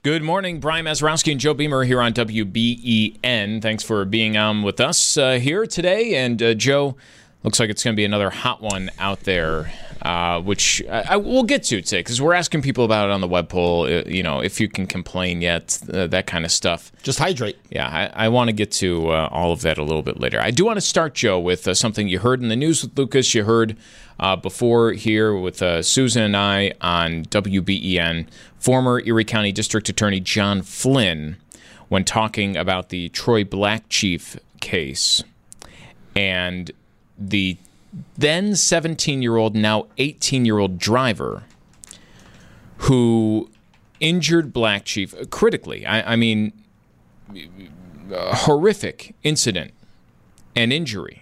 Good morning, Brian Mazurowski and Joe Beamer here on WBEN. Thanks for being on with us here today. And Joe, looks like it's going to be another hot one out there, which I will get to today because we're asking people about it on the web poll, if you can complain yet, that kind of stuff. Just hydrate. Yeah, I want to get to all of that a little bit later. I do want to start, Joe, with something you heard in the news with Lucas. You heard before here with Susan and I on WBEN, former Erie County District Attorney John Flynn, when talking about the Troy Black Chief case and the then 17-year-old, now 18-year-old driver who injured Black Chief critically. I mean, a horrific incident and injury.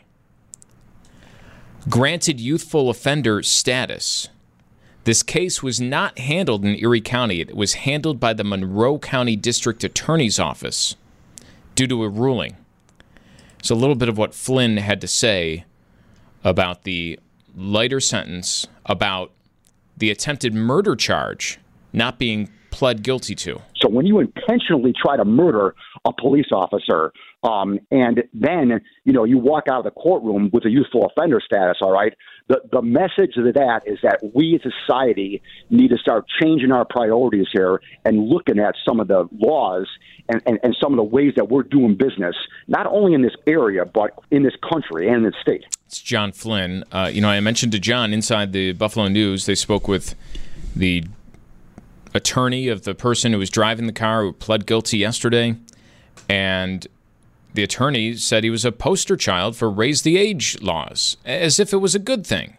Granted youthful offender status. This case was not handled in Erie County. It was handled by the Monroe County District Attorney's Office due to a ruling. So a little bit of what Flynn had to say about the lighter sentence, about the attempted murder charge not being pled guilty to. So when you intentionally try to murder a police officer, and then, you walk out of the courtroom with a youthful offender status, all right, the message of that is that we as a society need to start changing our priorities here and looking at some of the laws and some of the ways that we're doing business, not only in this area, but in this country and in the state. It's John Flynn. I mentioned to John inside the Buffalo News, they spoke with the attorney of the person who was driving the car who pled guilty yesterday, and the attorney said he was a poster child for raise the age laws, as if it was a good thing.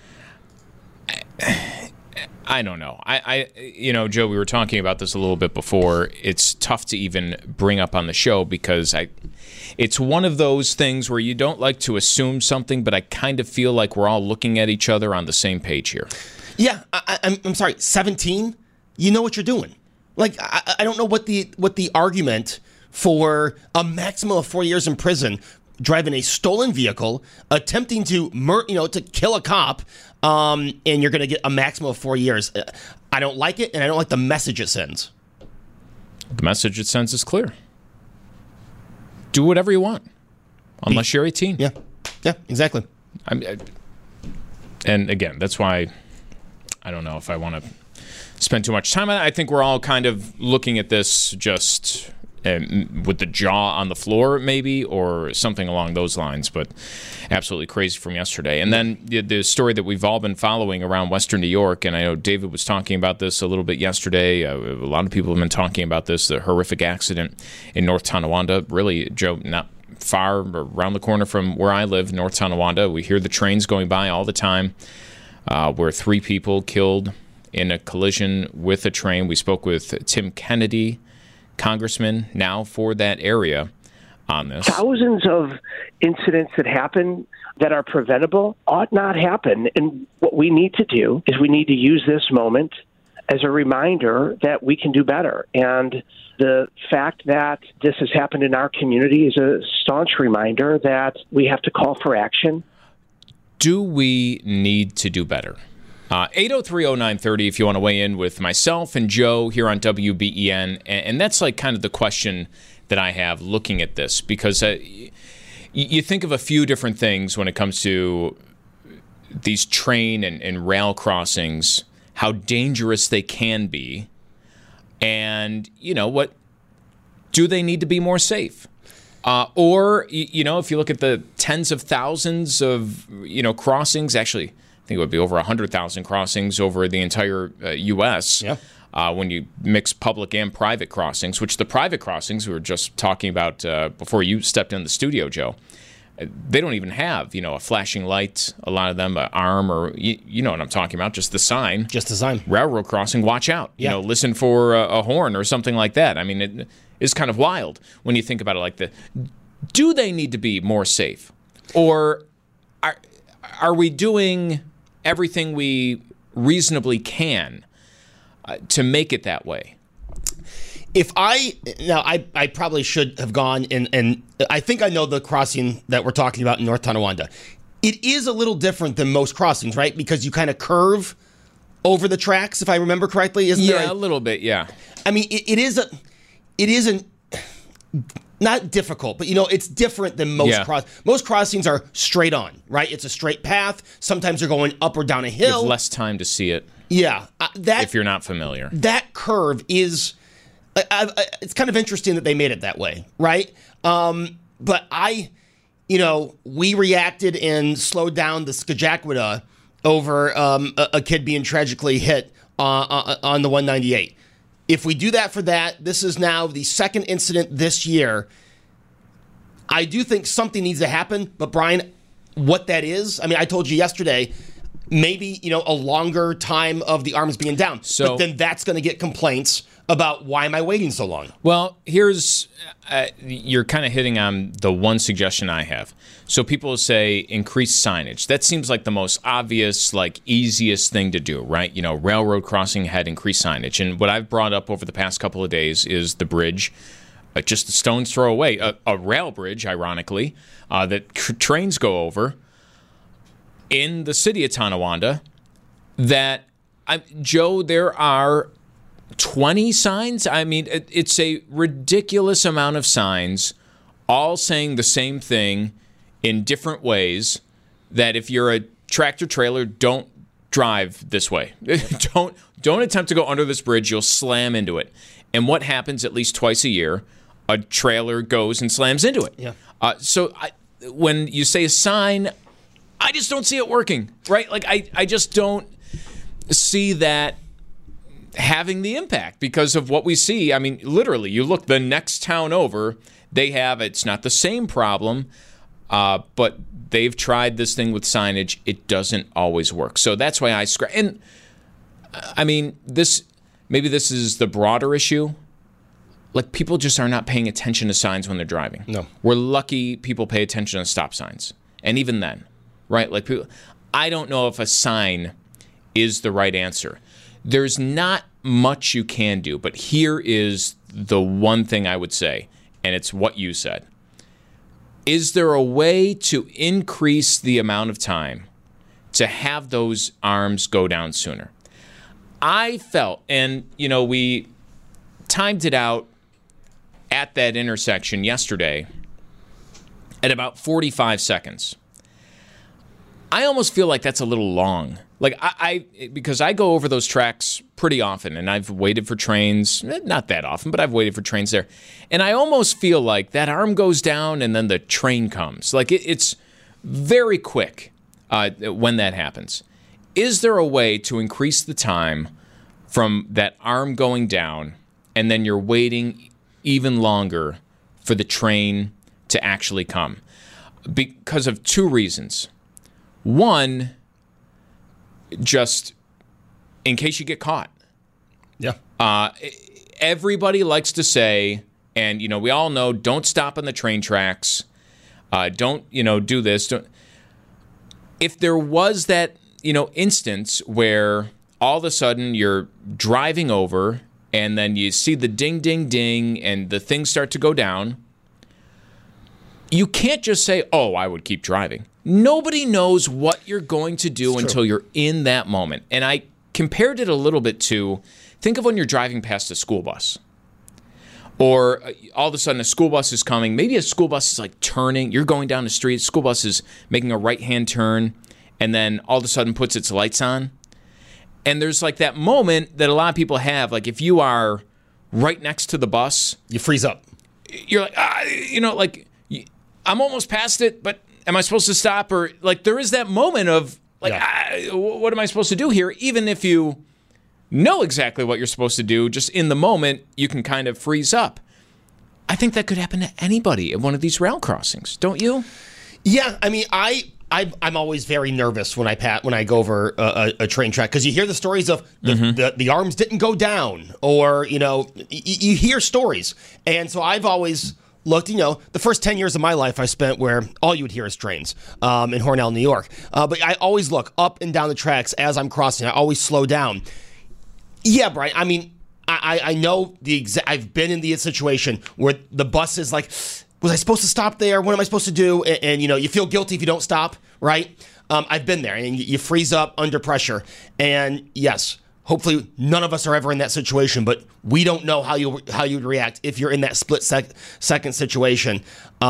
I don't know. Joe, we were talking about this a little bit before. It's tough to even bring up on the show because it's one of those things where you don't like to assume something, but I kind of feel like we're all looking at each other on the same page here. Yeah, I'm sorry, 17? You know what you're doing. Like, I don't know what the argument for a maximum of 4 years in prison, driving a stolen vehicle, attempting to to kill a cop, and you're going to get a maximum of 4 years. I don't like it, and I don't like the message it sends. The message it sends is clear. Do whatever you want, unless you're 18. Yeah, exactly. And again, that's why I don't know if I want to spend too much time on it. I think we're all kind of looking at this just with the jaw on the floor, maybe, or something along those lines, but absolutely crazy from yesterday. And then the story that we've all been following around Western New York, and I know David was talking about this a little bit yesterday. A lot of people have been talking about this, the horrific accident in North Tonawanda. Really, Joe, not far around the corner from where I live, North Tonawanda. We hear the trains going by all the time, where 3 people killed in a collision with a train. We spoke with Tim Kennedy, congressman now for that area, on this. Thousands of incidents that happen that are preventable ought not happen. And what we need to do is we need to use this moment as a reminder that we can do better. And the fact that this has happened in our community is a staunch reminder that we have to call for action. Do we need to do better? 8030930 if you want to weigh in with myself and Joe here on WBEN. And that's like kind of the question that I have looking at this, because you think of a few different things when it comes to these train and rail crossings, how dangerous they can be. And, what, do they need to be more safe? Or, if you look at the tens of thousands of, crossings, actually, I think it would be over 100,000 crossings over the entire U.S. Yeah. When you mix public and private crossings, which the private crossings we were just talking about before you stepped in the studio, Joe, they don't even have, a flashing light, a lot of them, an arm, or you know what I'm talking about, just the sign. Just the sign. Railroad crossing, watch out. Yeah. Listen for a horn or something like that. I mean, it is kind of wild when you think about it like that. Do they need to be more safe? Or are we doing everything we reasonably can to make it that way? I probably should have gone and I think I know the crossing that we're talking about in North Tonawanda. It is a little different than most crossings, right? Because you kind of curve over the tracks, if I remember correctly. Isn't there a little bit, yeah. I mean, it isn't not difficult, but it's different than most most crossings are straight on, right? It's a straight path. Sometimes they're going up or down a hill. You have less time to see it. Yeah, if you're not familiar, that curve is. It's kind of interesting that they made it that way, right? But we reacted and slowed down the Skajakwada over a kid being tragically hit on the 198. If we do that for that, this is now the second incident this year. I do think something needs to happen, but Brian, what that is, I mean, I told you yesterday, maybe, a longer time of the arms being down. But then that's going to get complaints about why am I waiting so long? Well, you're kind of hitting on the one suggestion I have. So people say increase signage. That seems like the most obvious, easiest thing to do, right? Railroad crossing had increased signage. And what I've brought up over the past couple of days is the bridge, just a stone's throw away, a rail bridge, ironically, that trains go over in the city of Tonawanda. Joe, there are 20 signs. I mean, it's a ridiculous amount of signs, all saying the same thing in different ways, that if you're a tractor trailer, don't drive this way. Don't attempt to go under this bridge. You'll slam into it. And what happens at least twice a year? A trailer goes and slams into it. Yeah. When you say a sign, I just don't see it working, right? I just don't see that having the impact because of what we see. I mean, literally, you look the next town over, it's not the same problem, but they've tried this thing with signage. It doesn't always work. So that's why and I mean, maybe this is the broader issue. People just are not paying attention to signs when they're driving. No. We're lucky people pay attention to stop signs. And even then, right? I don't know if a sign is the right answer. There's not much you can do, but here is the one thing I would say, and it's what you said. Is there a way to increase the amount of time to have those arms go down sooner? I felt, and we timed it out at that intersection yesterday at about 45 seconds. I almost feel like that's a little long. Because I go over those tracks pretty often, and I've waited for trains, not that often, but I've waited for trains there. And I almost feel like that arm goes down and then the train comes. It's very quick when that happens. Is there a way to increase the time from that arm going down and then you're waiting even longer for the train to actually come? Because of two reasons. One, just in case you get caught. Yeah. Everybody likes to say, and we all know, don't stop on the train tracks. Don't do this. If there was that instance where all of a sudden you're driving over and then you see the ding, ding, ding, and the things start to go down, you can't just say, oh, I would keep driving. Nobody knows what you're going to do until you're in that moment. And I compared it a little bit to, think of when you're driving past a school bus. Or all of a sudden a school bus is coming. Maybe a school bus is turning. You're going down the street. School bus is making a right-hand turn and then all of a sudden puts its lights on. And there's that moment that a lot of people have. If you are right next to the bus. You freeze up. You're I'm almost past it, but am I supposed to stop? Or there is that moment of what am I supposed to do here? Even if you know exactly what you're supposed to do, just in the moment, you can kind of freeze up. I think that could happen to anybody at one of these rail crossings, don't you? Yeah, I mean, I'm always very nervous when I go over a train track because you hear the stories of the arms didn't go down, or you hear stories, and so I've always looked. The first 10 years of my life I spent where all you would hear is trains in Hornell, New York. But I always look up and down the tracks as I'm crossing. I always slow down. Yeah, Brian. I mean, I know I've been in the situation where the bus is was I supposed to stop there? What am I supposed to do? And you feel guilty if you don't stop, right? I've been there, and you freeze up under pressure. And yes, hopefully none of us are ever in that situation, but we don't know how you'd react if you're in that split second situation.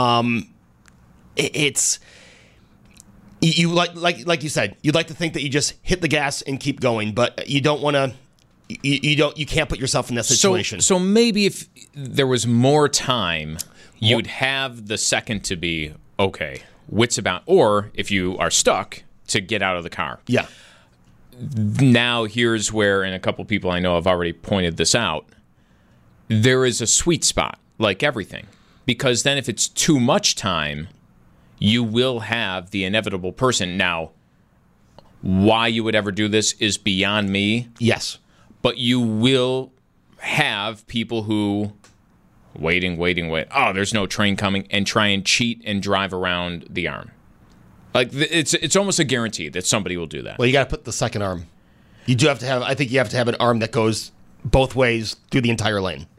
It's you like you said, you'd like to think that you just hit the gas and keep going, but you don't want to. You can't put yourself in that situation. So maybe if there was more time, you'd have the second to be okay. Wits about, or if you are stuck, to get out of the car. Yeah. Now here's where, and a couple people I know have already pointed this out, there is a sweet spot, like everything. Because then if it's too much time, you will have the inevitable person. Now, why you would ever do this is beyond me. Yes. But you will have people who wait. Oh, there's no train coming, and try and cheat and drive around the arm. Like it's almost a guarantee that somebody will do that. Well, you got to put the second arm. You do have to have. I think you have to have an arm that goes both ways through the entire lane.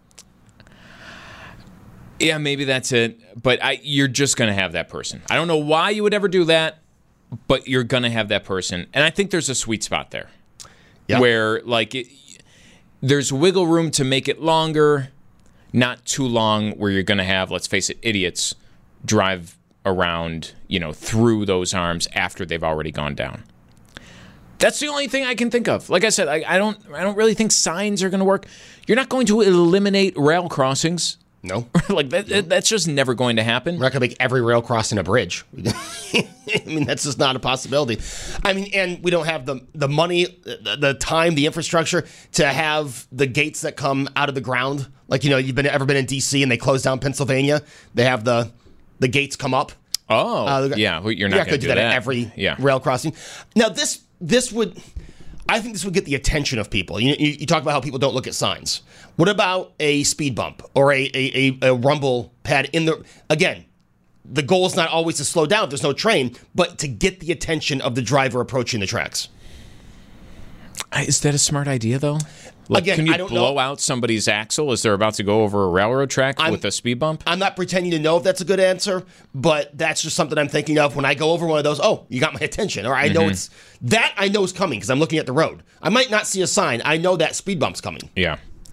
Yeah, maybe that's it. But you're just going to have that person. I don't know why you would ever do that, but you're going to have that person, and I think there's a sweet spot there, where there's wiggle room to make it longer. Not too long where you're going to have, let's face it, idiots drive around, through those arms after they've already gone down. That's the only thing I can think of. Like I said, I don't really think signs are going to work. You're not going to eliminate rail crossings. No. That's just never going to happen. We're not going to make every rail crossing a bridge. I mean, that's just not a possibility. I mean, and we don't have the money, the time, the infrastructure to have the gates that come out of the ground. Like, you've ever been in D.C. and they close down Pennsylvania? They have the gates come up. Oh, yeah. You're not going to do that at every rail crossing. Now, this would... I think this would get the attention of people. You talk about how people don't look at signs. What about a speed bump or a rumble pad in the... Again, the goal is not always to slow down if there's no train, but to get the attention of the driver approaching the tracks. Is that a smart idea, though? Again, can you I don't blow know. out somebody's axle as they're about to go over a railroad track with a speed bump? I'm not pretending to know if that's a good answer, but that's just something I'm thinking of when I go over one of those. Oh, you got my attention, or I know I know is coming because I'm looking at the road. I might not see a sign. I know that speed bump's coming. Yeah,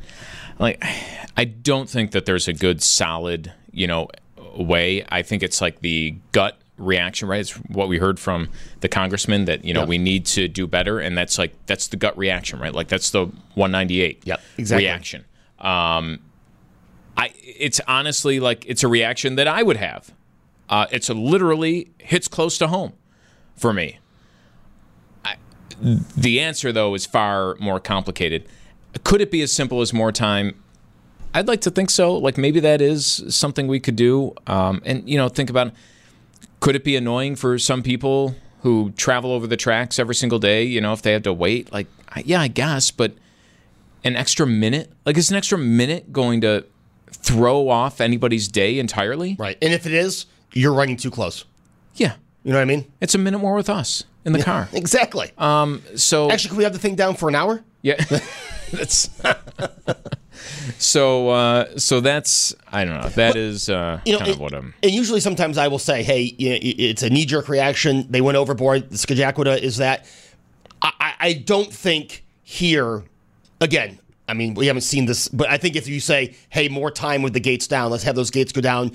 I don't think that there's a good solid, way. I think it's like the gut reaction, right? It's what we heard from the congressman that we need to do better, and that's the gut reaction, right? Like that's the 198 reaction. It's honestly it's a reaction that I would have. It's literally hits close to home for me. The answer though is far more complicated. Could it be as simple as more time? I'd like to think so. Like maybe that is something we could do. And think about. Could it be annoying for some people who travel over the tracks every single day, if they have to wait? I guess, but an extra minute? Is an extra minute going to throw off anybody's day entirely? Right. And if it is, you're running too close. Yeah. You know what I mean? It's a minute more with us in the car. Exactly. So actually, can we have the thing down for an hour? Yeah. That's... So that's, I don't know. That is kind of what I'm... And usually sometimes I will say, hey, it's a knee-jerk reaction. They went overboard. The Scajaquada is that. I don't think here, again, I mean, we haven't seen this, but I think if you say, hey, more time with the gates down, let's have those gates go down,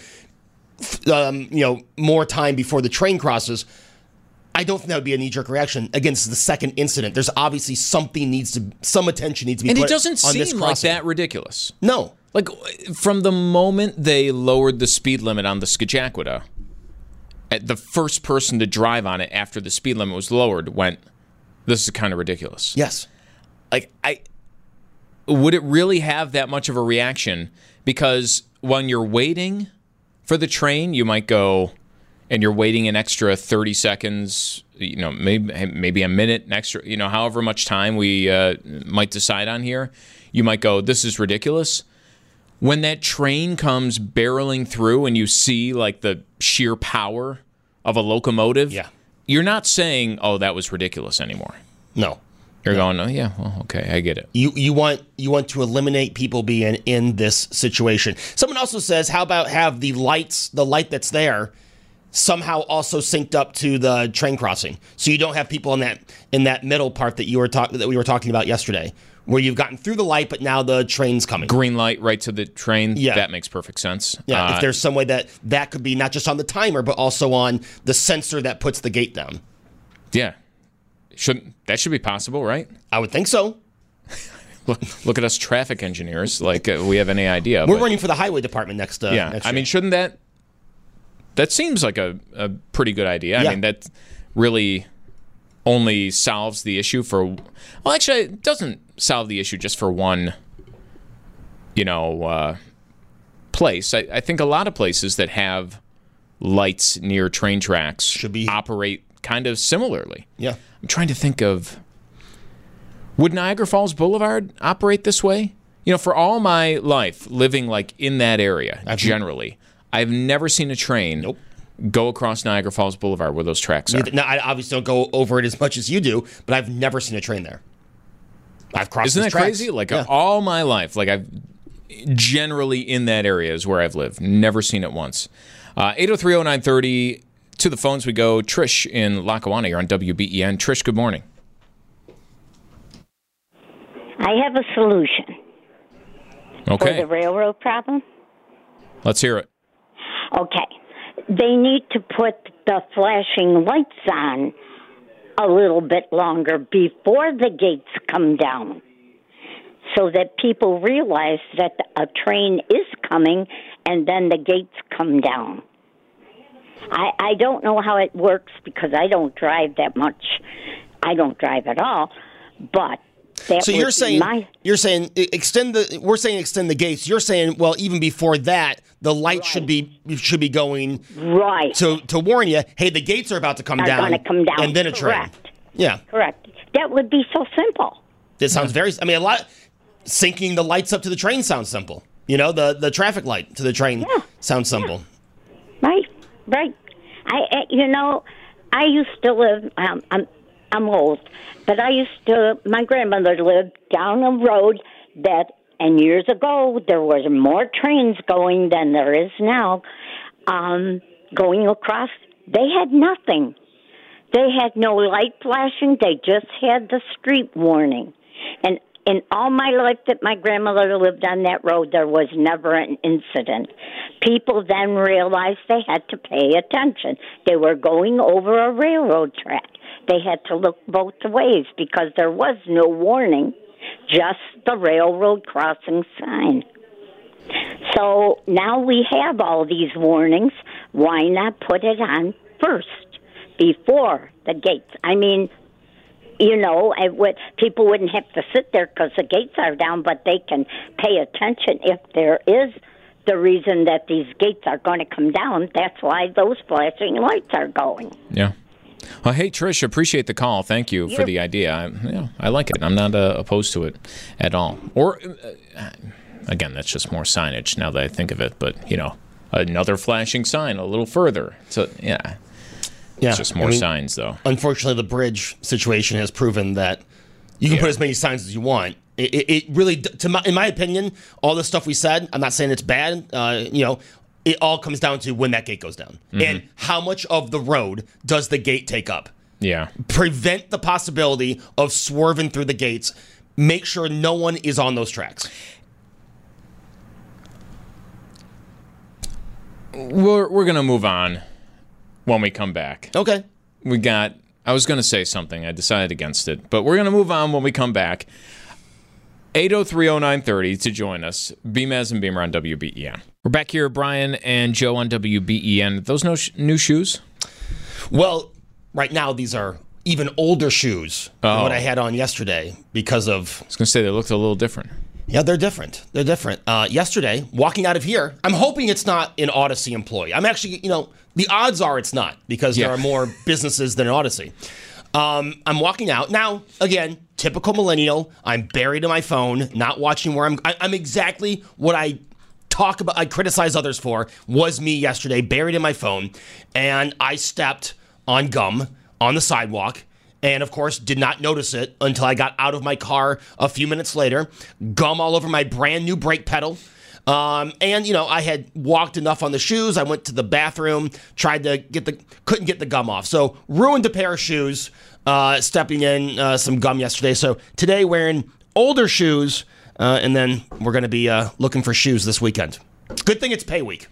more time before the train crosses, I don't think that would be a knee-jerk reaction against the second incident. There's obviously some attention needs to be put on this crossing. And it doesn't seem like that ridiculous. No. From the moment they lowered the speed limit on the Scajaquada, the first person to drive on it after the speed limit was lowered went, this is kind of ridiculous. Yes. Would it really have that much of a reaction? Because when you're waiting for the train, you might go... and you're waiting an extra 30 seconds, maybe a minute, an extra, however much time we might decide on here, you might go, this is ridiculous. When that train comes barreling through and you see the sheer power of a locomotive, you're not saying, oh, that was ridiculous anymore. No. You're going, oh yeah, well, okay, I get it. You want to eliminate people being in this situation. Someone also says, how about have the light that's there somehow also synced up to the train crossing, so you don't have people in that middle part that we were talking about yesterday, where you've gotten through the light, but now the train's coming. Green light right to the train. Yeah. That makes perfect sense. Yeah, if there's some way that could be not just on the timer, but also on the sensor that puts the gate down. Yeah. That should be possible, right? I would think so. Look at us traffic engineers, like we have any idea. We're running for the highway department next Yeah, next I year. mean, shouldn't that seems like a pretty good idea. Yeah. I mean, that really only solves the issue for, well, actually, it doesn't solve the issue just for one, place. I think a lot of places that have lights near train tracks Should be. operate kind of similarly. Yeah. I'm trying to think of, would Niagara Falls Boulevard operate this way? For all my life living like in that area, generally, I've never seen a train go across Niagara Falls Boulevard where those tracks are. Now, I obviously don't go over it as much as you do, but I've never seen a train there. I've crossed Isn't those that tracks. crazy? Like Yeah. all my life, like I've generally in that area is where I've lived. Never seen it once. 8030930, to the phones we go. Trish in Lackawanna, you're on WBEN. Trish, good morning. I have a solution for Okay, the railroad problem. let's hear it. Okay. They need to put the flashing lights on a little bit longer before the gates come down, so that people realize that a train is coming and then the gates come down. I don't know how it works because I don't drive that much. I don't drive at all, but that So would you're be saying my... extend the gates. You're saying, well, even before that, the light should be going Right. to warn you, hey, the gates are about to come Are down. gonna come down. And then a train. Correct. Yeah. Correct. That would be so simple. It sounds very, I mean, a lot, syncing the lights up to the train sounds simple. The traffic light to the train sounds simple. Right. I used to live, I'm old, but my grandmother lived down a road and years ago, there was more trains going than there is now, going across. They had nothing. They had no light flashing. They just had the street warning. And in all my life that my grandmother lived on that road, there was never an incident. People then realized they had to pay attention. They were going over a railroad track. They had to look both ways because there was no warning, just the railroad crossing sign. So now we have all these warnings. Why not put it on first, before the gates? I mean, people wouldn't have to sit there because the gates are down, but they can pay attention if there is the reason that these gates are going to come down. That's why those flashing lights are going. Yeah. Well, hey, Trish, appreciate the call. Thank you for the idea. I like it. I'm not opposed to it at all. Or, again, that's just more signage now that I think of it. But, another flashing sign a little further. So, yeah. It's just more signs, though. Unfortunately, the bridge situation has proven that you can put as many signs as you want. It really, in my opinion, all the stuff we said, I'm not saying it's bad, it all comes down to when that gate goes down. Mm-hmm. And how much of the road does the gate take up? Yeah. Prevent the possibility of swerving through the gates. Make sure no one is on those tracks. We're going to move on when we come back. Okay. I was going to say something. I decided against it. But we're going to move on when we come back. 8030930 to join us. Beamaz and Beamer on WBEN. We're back here, Brian and Joe on WBEN. Those new shoes? Well, right now these are even older shoes than what I had on yesterday because of... I was going to say they looked a little different. Yeah, they're different. Yesterday, walking out of here, I'm hoping it's not an Odyssey employee. I'm actually, the odds are it's not because there are more businesses than Odyssey. I'm walking out. Now, again, typical millennial. I'm buried in my phone, not watching where I'm exactly what I criticize others for, was me yesterday, buried in my phone. And I stepped on gum on the sidewalk. And, of course, did not notice it until I got out of my car a few minutes later. Gum all over my brand new brake pedal. And, I had walked enough on the shoes. I went to the bathroom, couldn't get the gum off. So, ruined a pair of shoes, stepping in some gum yesterday. So, today wearing older shoes, and then we're going to be looking for shoes this weekend. Good thing it's pay week.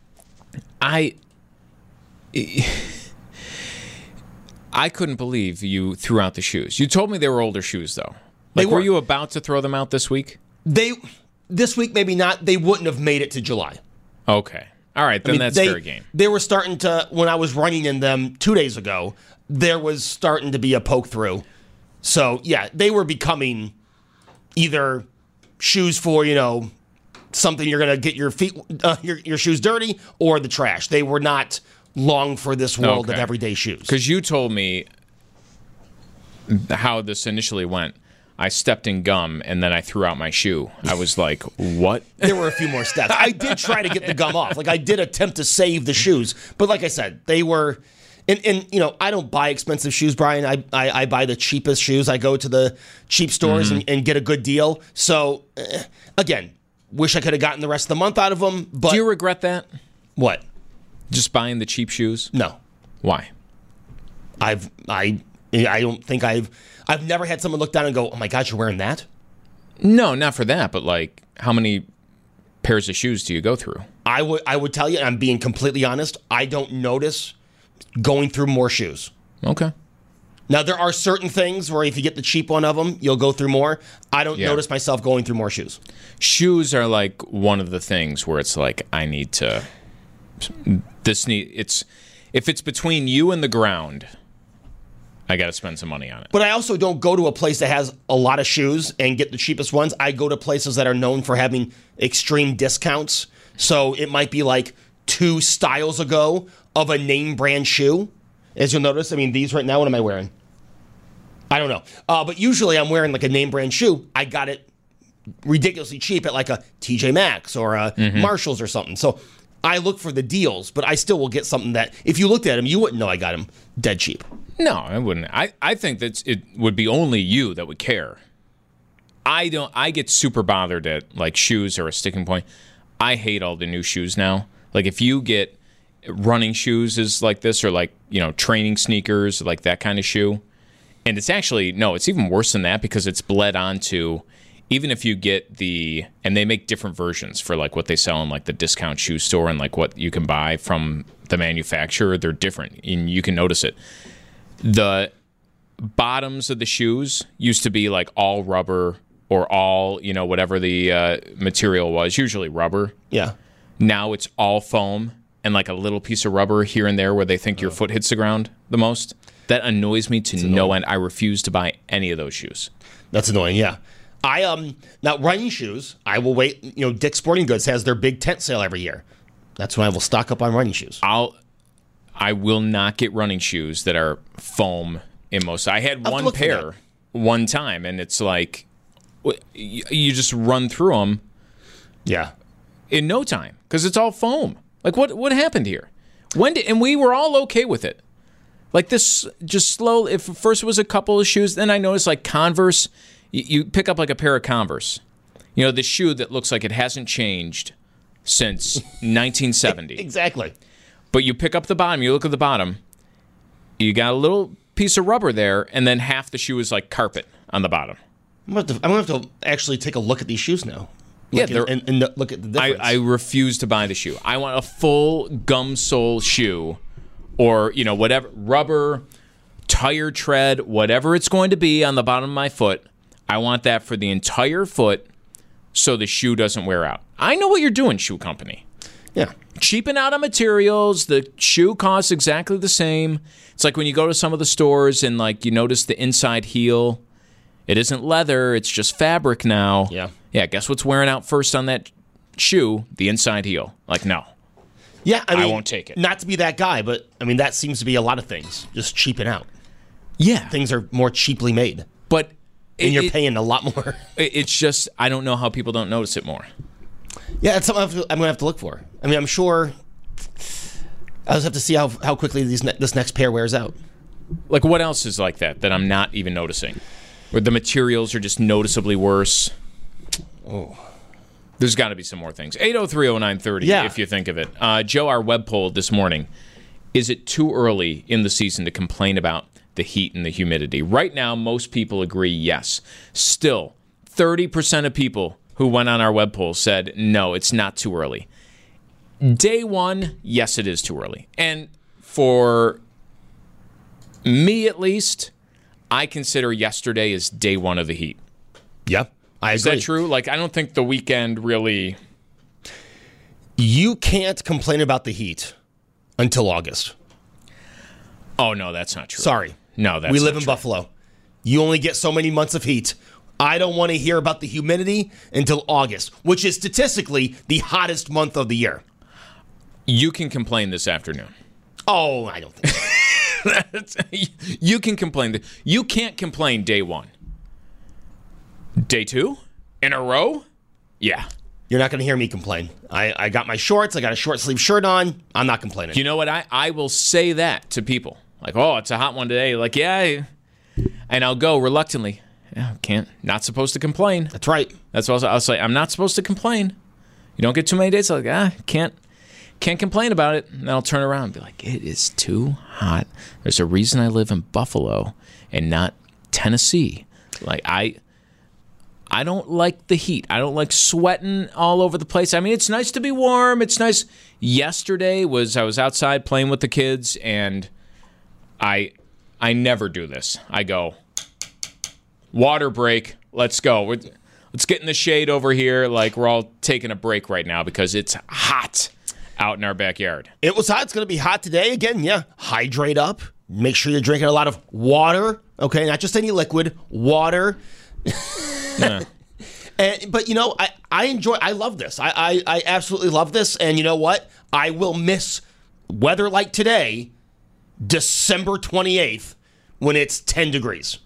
I couldn't believe you threw out the shoes. You told me they were older shoes, though. Were you about to throw them out this week? This week, maybe not. They wouldn't have made it to July. Okay. All right, then that's fair game. They were starting to, when I was running in them 2 days ago, there was starting to be a poke through. So, yeah, they were becoming either shoes for, something you're going to get your feet, your shoes dirty, or the trash. They were not long for this world of everyday shoes. Because you told me how this initially went. I stepped in gum, and then I threw out my shoe. I was like, what? There were a few more steps. I did try to get the gum off. I did attempt to save the shoes. But like I said, they were... And I don't buy expensive shoes, Brian. I buy the cheapest shoes. I go to the cheap stores and get a good deal. So, again, wish I could have gotten the rest of the month out of them. But do you regret that? What? Just buying the cheap shoes? No. Why? I don't think I've never had someone look down and go, "Oh my God, you're wearing that?" No, not for that. But how many pairs of shoes do you go through? I would tell you, and I'm being completely honest, I don't notice going through more shoes. Okay. Now, there are certain things where if you get the cheap one of them, you'll go through more. I don't notice myself going through more shoes. Shoes are one of the things where it's I need to... If it's between you and the ground, I got to spend some money on it. But I also don't go to a place that has a lot of shoes and get the cheapest ones. I go to places that are known for having extreme discounts. So it might be 2 styles ago of a name brand shoe. As you'll notice, these right now, what am I wearing? I don't know. But usually I'm wearing a name brand shoe. I got it ridiculously cheap at a TJ Maxx or a Marshalls or something. So I look for the deals, but I still will get something that if you looked at them, you wouldn't know I got them dead cheap. No, I wouldn't. I think that it would be only you that would care. I get super bothered at shoes are a sticking point. I hate all the new shoes now. If you get running shoes is like this or training sneakers, that kind of shoe. And it's actually, no, it's even worse than that because it's bled onto, even if you get and they make different versions for what they sell in the discount shoe store and what you can buy from the manufacturer, they're different and you can notice it. The bottoms of the shoes used to be all rubber or all, whatever the material was, usually rubber. Yeah. Now it's all foam and a little piece of rubber here and there where they think your foot hits the ground the most. That annoys me to no end. I refuse to buy any of those shoes. That's annoying, yeah. Now running shoes, I will wait. Dick's Sporting Goods has their big tent sale every year. That's when I will stock up on running shoes. I will not get running shoes that are foam in most. I had one pair one time, and it's you just run through them. Yeah. In no time because it's all foam. What happened here? And we were all okay with it. This just slow. If first it was a couple of shoes, then I noticed Converse. You pick up a pair of Converse. The shoe that looks like it hasn't changed since 1970. Exactly. But you pick up the bottom. You look at the bottom. You got a little piece of rubber there, and then half the shoe is carpet on the bottom. I'm gonna have to actually take a look at these shoes now. And look at the difference. I refuse to buy the shoe. I want a full gum sole shoe. Or, whatever, rubber, tire tread, whatever it's going to be on the bottom of my foot, I want that for the entire foot so the shoe doesn't wear out. I know what you're doing, shoe company. Yeah. Cheaping out on materials, the shoe costs exactly the same. It's when you go to some of the stores and, you notice the inside heel. It isn't leather, it's just fabric now. Yeah. Yeah, guess what's wearing out first on that shoe? The inside heel. No. Yeah, I won't take it. Not to be that guy, but that seems to be a lot of things. Just cheaping out. Yeah. Things are more cheaply made. But you're paying a lot more. It's just, I don't know how people don't notice it more. Yeah, it's something I'm going to have to look for. I'm sure I'll just have to see how quickly this next pair wears out. Like, what else is like that I'm not even noticing? Where the materials are just noticeably worse? Oh. There's got to be some more things. 8030930, if you think of it. Joe, our web poll this morning, is it too early in the season to complain about the heat and the humidity? Right now, most people agree yes. Still, 30% of people who went on our web poll said, no, it's not too early. Day one, yes, it is too early. And for me, at least, I consider yesterday as day one of the heat. Yeah, I agree. Is that true? Like, I don't think the weekend really... You can't complain about the heat until August. Oh, no, that's not true. Sorry. No, that's We live not in true. Buffalo. You only get so many months of heat. I don't want to hear about the humidity until August, which is statistically the hottest month of the year. You can complain this afternoon. Oh, I don't think so. You can complain. You can't complain day one. Day two? In a row? Yeah. You're not going to hear me complain. I got my shorts. I got a short sleeve shirt on. I'm not complaining. You know what? I will say that to people. Like, oh, it's a hot one today. Like, yeah. And I'll go reluctantly. Yeah, not supposed to complain. That's right. That's what I'll say. I'm not supposed to complain. You don't get too many days like, can't complain about it. And then I'll turn around and be like, it is too hot. There's a reason I live in Buffalo and not Tennessee. Like, I don't like the heat. I don't like sweating all over the place. I mean, it's nice to be warm. It's nice. Yesterday I was outside playing with the kids, and I never do this. I go, water break. Let's go. Let's get in the shade over here. Like, we're all taking a break right now because it's hot out in our backyard. It was hot. It's going to be hot today. Again, yeah. Hydrate up. Make sure you're drinking a lot of water. Okay, not just any liquid. Water. Yeah. But, you know, I love this. I absolutely love this. And you know what? I will miss weather like today, December 28th, when it's 10 degrees.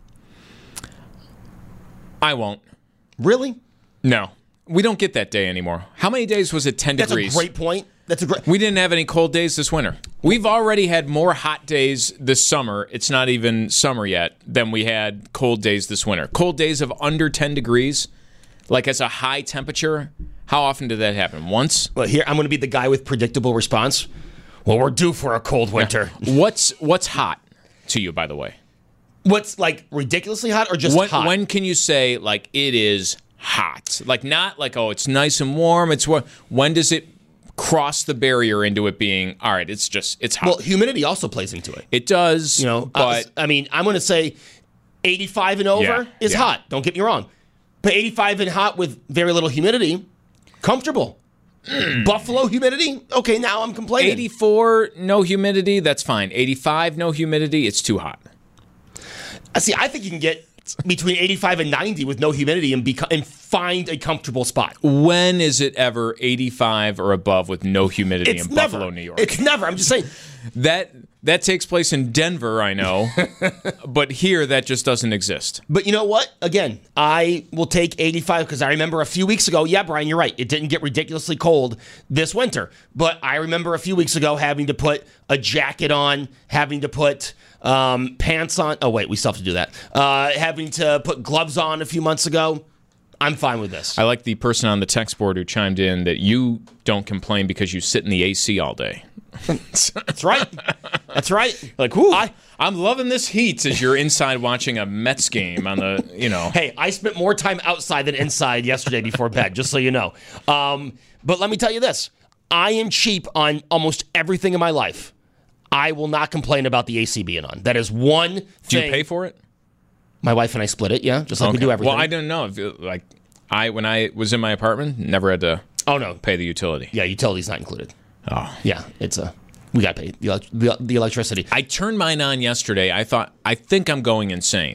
I won't. Really? No. We don't get that day anymore. How many days was it 10 degrees? That's a great point. We didn't have any cold days this winter. We've already had more hot days this summer. It's not even summer yet than we had cold days this winter. Cold days of under 10 degrees, like as a high temperature. How often did that happen? Once? Well, here, I'm going to be the guy with predictable response. Well, we're due for a cold winter. Yeah. What's hot to you, by the way? What's, like, ridiculously hot or just hot? When can you say, like, it is hot? Like, not like, oh, it's nice and warm. It's what? When does it cross the barrier into it being, all right, it's hot? Well, humidity also plays into it. It does, you know, but I mean, I'm going to say 85 and over is hot. Don't get me wrong. But 85 and hot with very little humidity, comfortable. Buffalo humidity? Okay, now I'm complaining. 84, no humidity, that's fine. 85, no humidity, it's too hot. See, I think you can get between 85 and 90 with no humidity and find a comfortable spot. When is it ever 85 or above with no humidity in Buffalo, New York? It's never. I'm just saying. That takes place in Denver, I know. But here, that just doesn't exist. But you know what? Again, I will take 85 because I remember a few weeks ago, yeah, Brian, you're right. It didn't get ridiculously cold this winter. But I remember a few weeks ago having to put a jacket on, having to put pants on. Oh, wait, we still have to do that. Having to put gloves on a few months ago. I'm fine with this. I like the person on the text board who chimed in that you don't complain because you sit in the AC all day. That's right. That's right. Like, whoo, I'm loving this heat as you're inside watching a Mets game on the, you know. Hey, I spent more time outside than inside yesterday before bed, just so you know. But let me tell you this. I am cheap on almost everything in my life. I will not complain about the AC being on. That is one thing. Do you pay for it? My wife and I split it, yeah, just like we do everything. Well, I don't know. When I was in my apartment, never had to pay the utility. Yeah, utility's not included. Oh. Yeah, we got to pay the electricity. I turned mine on yesterday. I think I'm going insane.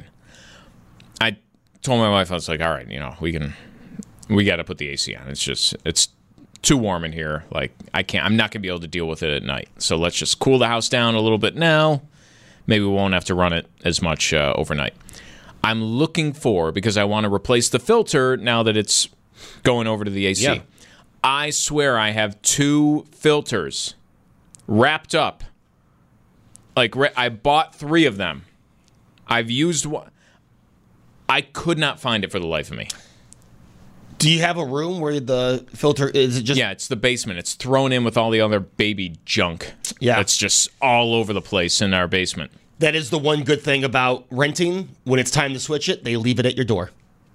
I told my wife, I was like, all right, you know, we got to put the AC on. It's too warm in here. Like, I'm not going to be able to deal with it at night. So let's just cool the house down a little bit now. Maybe we won't have to run it as much overnight. I'm looking because I want to replace the filter now that it's going over to the AC. Yeah. I swear I have 2 filters wrapped up Like, I bought 3 of them. I've used one. I could not find it for the life of me. Do you have a room where the filter is? It just Yeah, it's the basement. It's thrown in with all the other baby junk. Yeah. It's just all over the place in our basement. That is the one good thing about renting. When it's time to switch it, they leave it at your door.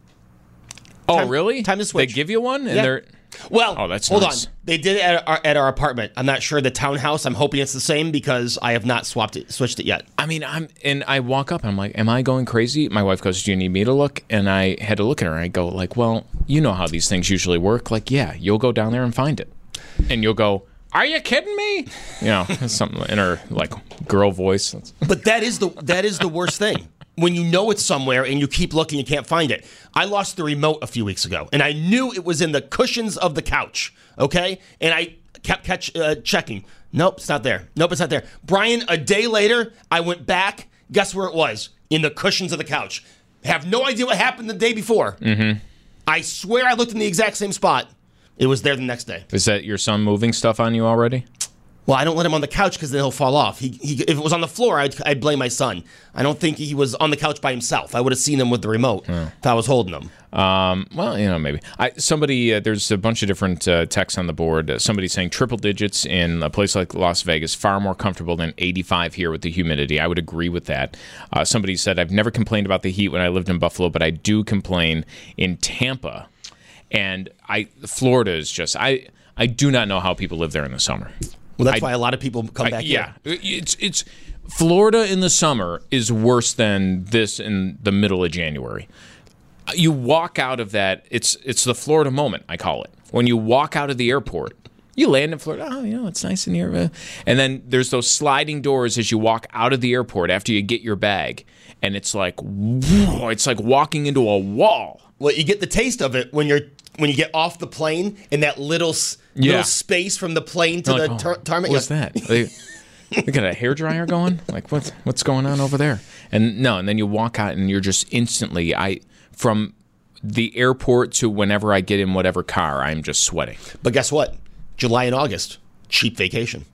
Oh, really? Time to switch. They give you one, and Yeah. they're. Well, Oh, that's hold nice. on. They did it at our apartment. I'm not sure the townhouse. I'm hoping it's the same because I have not switched it yet. I mean, I walk up and I'm like, am I going crazy? My wife goes, do you need me to look? And I had to look at her and I go like, well, you know how these things usually work. Like, yeah, you'll go down there and find it. And you'll go, are you kidding me? You know, something in her like girl voice. But that is the worst thing. When you know it's somewhere and you keep looking, you can't find it. I lost the remote a few weeks ago, and I knew it was in the cushions of the couch, okay? And I kept checking. Nope, it's not there. Nope, it's not there. Brian, a day later, I went back. Guess where it was? In the cushions of the couch. Have no idea what happened the day before. Mm-hmm. I swear I looked in the exact same spot. It was there the next day. Is that your son moving stuff on you already? Well, I don't let him on the couch because then he'll fall off. If it was on the floor, I'd blame my son. I don't think he was on the couch by himself. I would have seen him with the remote if I was holding him. Well, you know, maybe. There's a bunch of different texts on the board. Somebody's saying triple digits in a place like Las Vegas, far more comfortable than 85 here with the humidity. I would agree with that. Somebody said, I've never complained about the heat when I lived in Buffalo, but I do complain in Tampa. And Florida is just, I do not know how people live there in the summer. Well, that's why a lot of people come back here. Yeah, it's Florida in the summer is worse than this in the middle of January. You walk out of that, it's the Florida moment, I call it. When you walk out of the airport, you land in Florida, oh, you know, it's nice in here. And then there's those sliding doors as you walk out of the airport after you get your bag. And it's like, whoa, it's like walking into a wall. Well, you get the taste of it when you get off the plane and that little space from the plane to the tarmac. What's that? They got a hairdryer going? Like what's going on over there? And then you walk out and you're just instantly from the airport to whenever I get in whatever car, I'm just sweating. But guess what? July and August, cheap vacation.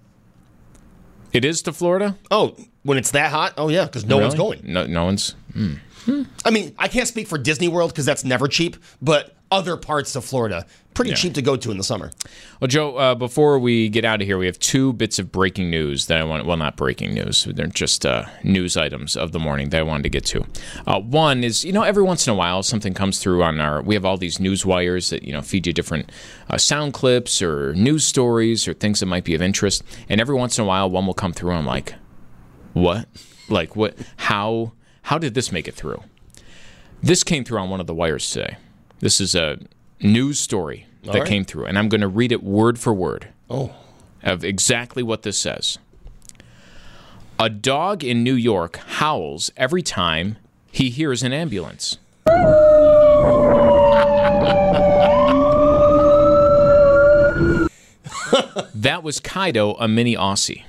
It is to Florida? Oh, when it's that hot? Oh yeah, because no one's going. No one's. I mean, I can't speak for Disney World because that's never cheap, but other parts of Florida, pretty cheap to go to in the summer. Well, Joe, before we get out of here, we have 2 bits of breaking news that I want. Well, not breaking news; they're just news items of the morning that I wanted to get to. One is, every once in a while, something comes through on we have all these news wires that feed you different sound clips or news stories or things that might be of interest, and every once in a while, one will come through, and I'm like, what? Like what? How did this make it through? This came through on one of the wires today. This is a news story that came through, and I'm going to read it word for word of exactly what this says. A dog in New York howls every time he hears an ambulance. That was Kaido, a mini Aussie.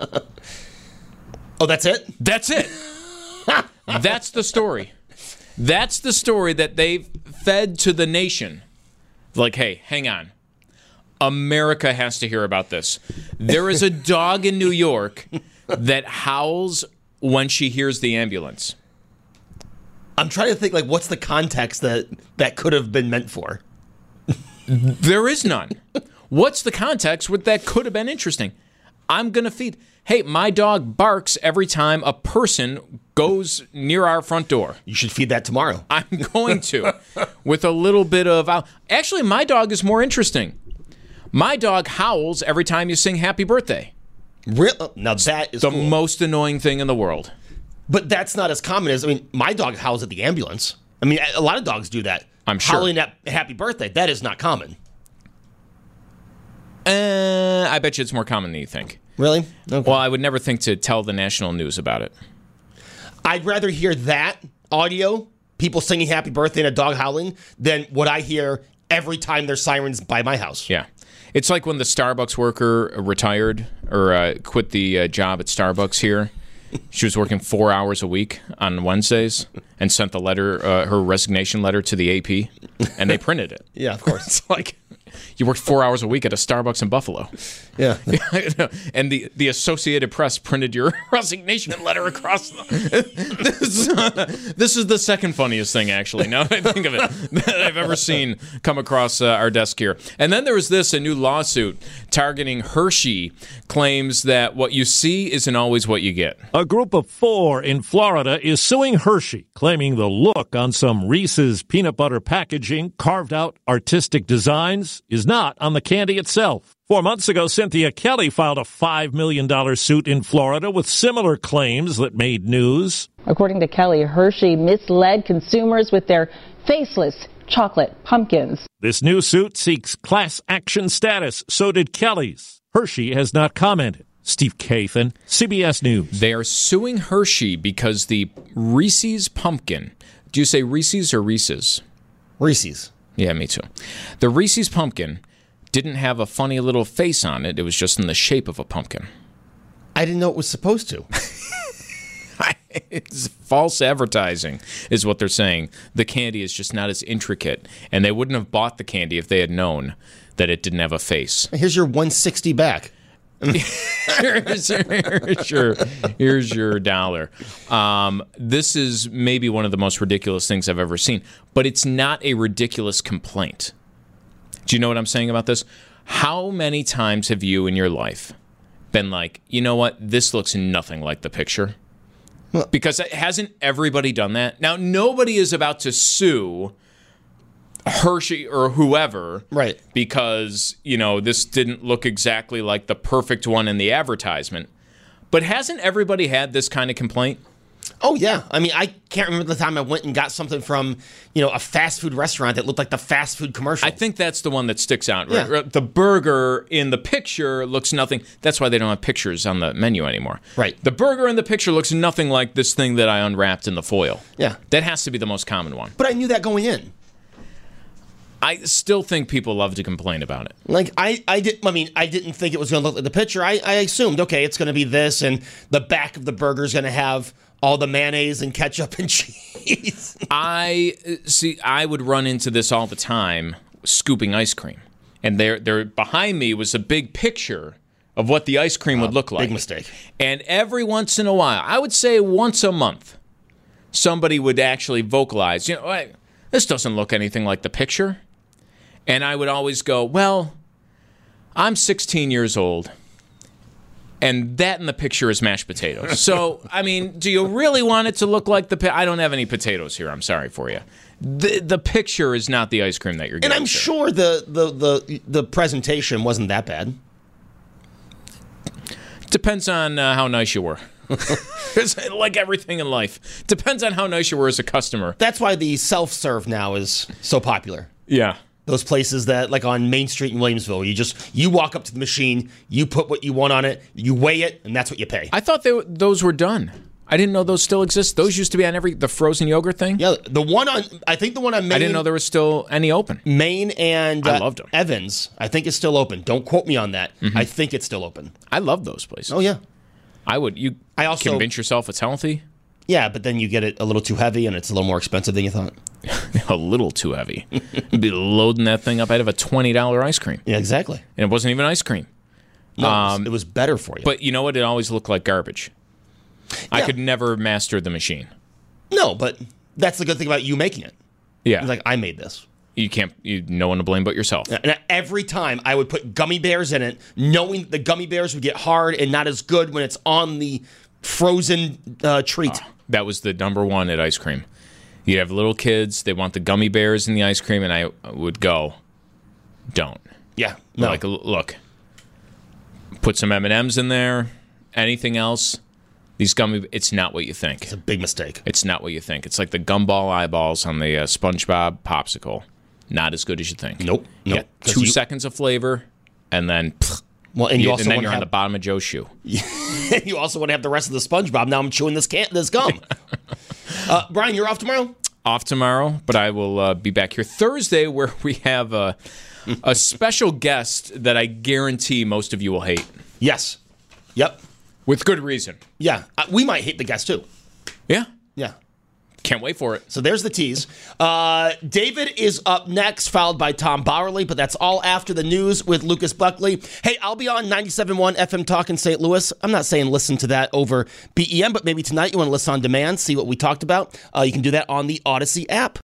Oh, that's it? That's it. That's the story. That's the story that they've fed to the nation. Like, hey, hang on. America has to hear about this. There is a dog in New York that howls when she hears the ambulance. I'm trying to think, what's the context that could have been meant for? There is none. What's the context that could have been interesting? I'm going to feed. Hey, my dog barks every time a person goes near our front door. You should feed that tomorrow. I'm going to, with a little bit of... Actually, my dog is more interesting. My dog howls every time you sing happy birthday. Really? Now that is the cool. most annoying thing in the world. But that's not as common as... my dog howls at the ambulance. A lot of dogs do that. I'm sure. Howling at happy birthday, that is not common. I bet you it's more common than you think. Really? Okay. Well, I would never think to tell the national news about it. I'd rather hear that audio, people singing happy birthday and a dog howling, than what I hear every time there's sirens by my house. Yeah. It's like when the Starbucks worker retired or quit the job at Starbucks here. She was working 4 hours a week on Wednesdays and sent the letter, her resignation letter to the AP, and they printed it. Yeah, of course. It's like... You worked 4 hours a week at a Starbucks in Buffalo. Yeah. And the Associated Press printed your resignation letter across. This is the second funniest thing, actually, now that I think of it, that I've ever seen come across our desk here. And then there was a new lawsuit targeting Hershey claims that what you see isn't always what you get. A group of 4 in Florida is suing Hershey, claiming the look on some Reese's peanut butter packaging, carved out artistic designs, is not on the candy itself. 4 months ago, Cynthia Kelly filed a $5 million suit in Florida with similar claims that made news. According to Kelly, Hershey misled consumers with their faceless chocolate pumpkins. This new suit seeks class action status. So did Kelly's. Hershey has not commented. Steve Kathan, CBS News. They are suing Hershey because the Reese's pumpkin. Do you say Reese's or Reese's? Reese's. Yeah, me too. The Reese's pumpkin didn't have a funny little face on it. It was just in the shape of a pumpkin. I didn't know it was supposed to. It's false advertising is what they're saying. The candy is just not as intricate, and they wouldn't have bought the candy if they had known that it didn't have a face. Here's your $160 back. here's your dollar. This is maybe one of the most ridiculous things I've ever seen, but it's not a ridiculous complaint. Do you know what I'm saying about this? How many times have you in your life been like, you know what, this looks nothing like the picture? Because hasn't everybody done that? Now, nobody is about to sue Hershey or whoever, right? Because, this didn't look exactly like the perfect one in the advertisement. But hasn't everybody had this kind of complaint? Oh, yeah. I mean, I can't remember the time I went and got something from, a fast food restaurant that looked like the fast food commercial. I think that's the one that sticks out. Yeah. Right? The burger in the picture looks nothing. That's why they don't have pictures on the menu anymore. Right. The burger in the picture looks nothing like this thing that I unwrapped in the foil. Yeah. That has to be the most common one. But I knew that going in. I still think people love to complain about it. Like, I didn't think it was going to look like the picture. I assumed, okay, it's going to be this, and the back of the burger is going to have all the mayonnaise and ketchup and cheese. I would run into this all the time, scooping ice cream. And there behind me was a big picture of what the ice cream would look like. Big mistake. And every once in a while, I would say once a month, somebody would actually vocalize, this doesn't look anything like the picture. And I would always go, well, I'm 16 years old, and that in the picture is mashed potatoes. So, I mean, do you really want it to look like I don't have any potatoes here. I'm sorry for you. The picture is not the ice cream that you're getting. And I'm sure the presentation wasn't that bad. Depends on how nice you were. Like everything in life. Depends on how nice you were as a customer. That's why the self-serve now is so popular. Yeah. Those places that, like on Main Street in Williamsville, you walk up to the machine, you put what you want on it, you weigh it, and that's what you pay. I thought those were done. I didn't know those still exist. Those used to be on the frozen yogurt thing. Yeah, the one on Main. I didn't know there was still any open. Main and I loved them. Evans, I think it's still open. Don't quote me on that. Mm-hmm. I think it's still open. I love those places. Oh yeah, I would. I also convince yourself it's healthy. Yeah, but then you get it a little too heavy, and it's a little more expensive than you thought. A little too heavy. You'd be loading that thing up. I'd have a $20 ice cream. Yeah, exactly. And it wasn't even ice cream. No, it was better for you. But you know what? It always looked like garbage. Yeah. I could never master the machine. No, but that's the good thing about you making it. Yeah. It's like, I made this. No one to blame but yourself. And every time I would put gummy bears in it, knowing the gummy bears would get hard and not as good when it's on the frozen treat. That was the number one at ice cream. You'd have little kids, they want the gummy bears in the ice cream, and I would go, don't. Yeah. No. Like, look, put some M&Ms in there, anything else, it's not what you think. It's a big mistake. It's not what you think. It's like the gumball eyeballs on the SpongeBob popsicle. Not as good as you think. Nope. Yeah, 2 seconds of flavor, and then... Well, and then you're on the bottom of Joe's shoe. You also want to have the rest of the SpongeBob. Now I'm chewing this gum. Brian, you're off tomorrow? Off tomorrow, but I will be back here Thursday, where we have a special guest that I guarantee most of you will hate. Yes. Yep. With good reason. Yeah. We might hate the guest, too. Yeah. Yeah. Can't wait for it. So there's the tease. David is up next, followed by Tom Bowerly, but that's all after the news with Lucas Buckley. Hey, I'll be on 97.1 FM Talk in St. Louis. I'm not saying listen to that over BEM, but maybe tonight you want to listen on demand, see what we talked about. You can do that on the Odyssey app.